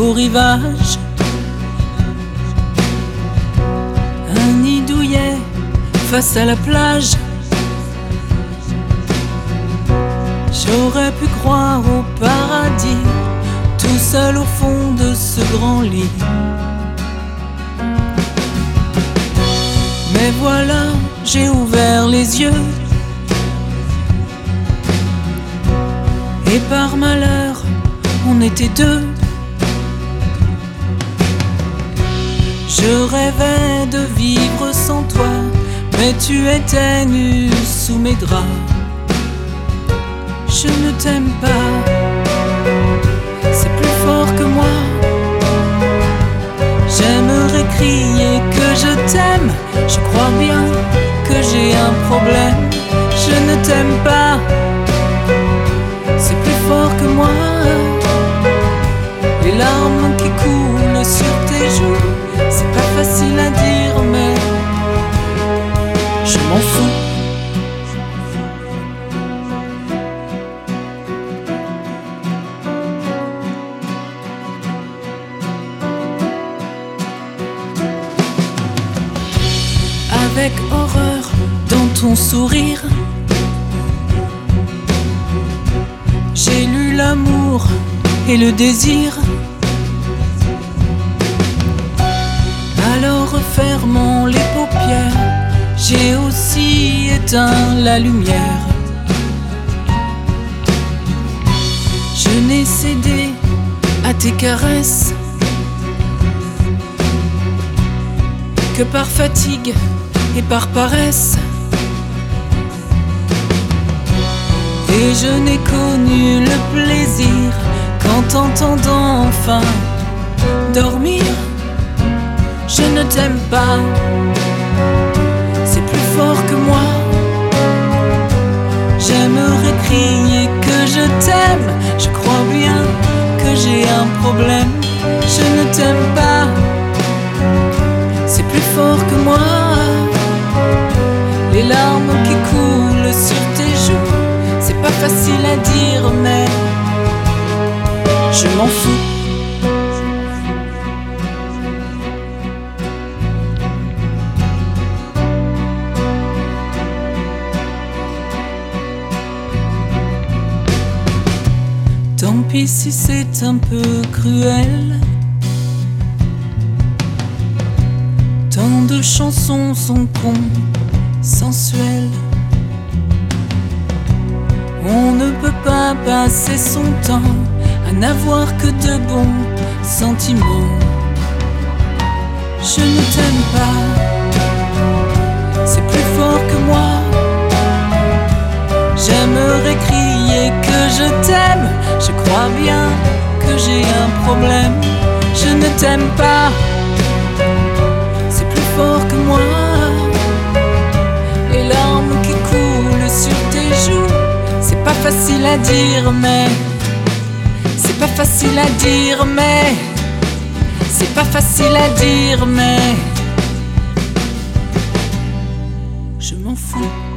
au rivage. Un nid douillet face à la plage. J'aurais pu croire au paradis, tout seul au fond de ce grand lit. Mais voilà, j'ai ouvert les yeux, et par malheur, on était deux. Je rêvais de vivre sans toi, mais tu étais nu sous mes draps. Je ne t'aime pas, c'est plus fort que moi. J'aimerais crier que je t'aime, je crois bien que j'ai un problème. Je ne t'aime pas, c'est plus fort que moi. Les larmes qui coulent sur tes joues, c'est pas facile à dire, mais je m'en fous. Avec horreur dans ton sourire, j'ai lu l'amour et le désir. Alors fermant les paupières, j'ai aussi éteint la lumière. Je n'ai cédé à tes caresses que par fatigue et par paresse. Et je n'ai connu le plaisir qu'en t'entendant enfin dormir. Je ne t'aime pas, c'est plus fort que moi. J'aimerais crier que je t'aime, je crois bien que j'ai un problème. Je ne t'aime pas, c'est plus fort que moi. Les larmes qui coulent sur tes joues, c'est pas facile à dire, mais je m'en fous. Tant pis si c'est un peu cruel. Tant de chansons sont consensuelles. On ne peut pas passer son temps à n'avoir que de bons sentiments. Je ne t'aime pas, c'est plus fort que moi. J'aimerais crier que je t'aime, je crois bien que j'ai un problème. Je ne t'aime pas, c'est plus fort que moi. Les larmes qui coulent sur tes joues, c'est pas facile à dire, mais c'est pas facile à dire, mais c'est pas facile à dire, mais je m'en fous.